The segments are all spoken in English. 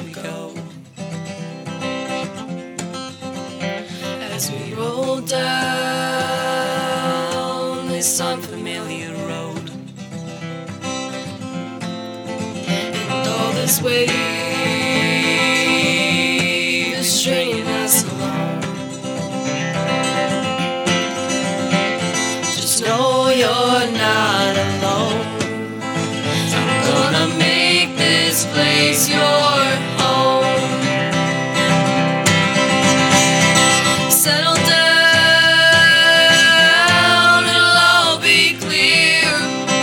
we go. As we roll down this unfamiliar road, and all this wave is stringing us along. Just know you're not alone. I'm gonna make this place your home. Settle down, it'll all be clear.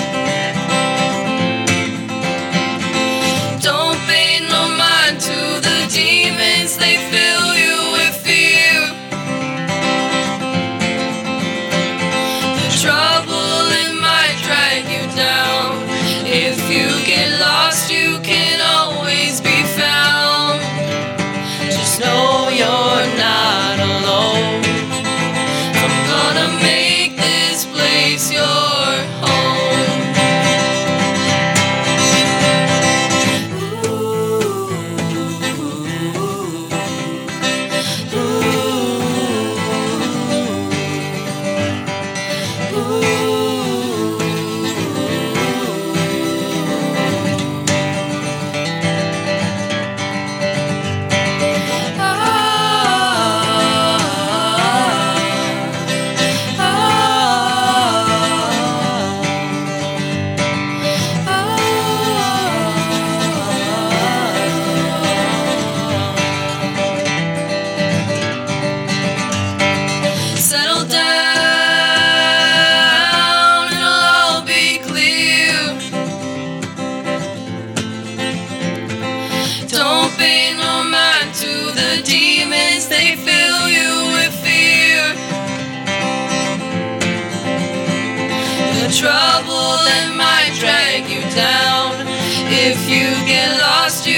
Don't pay no mind to the demons, they fill you with fear. The trouble, it might drag you down. If you get lost, you can always be found. Just know you're not alone. I'm gonna make this place your home. Settle down, it'll all be clear. Don't pay no mind to the demons, they fill you with fear. The trouble that might drag you down. If you get lost, you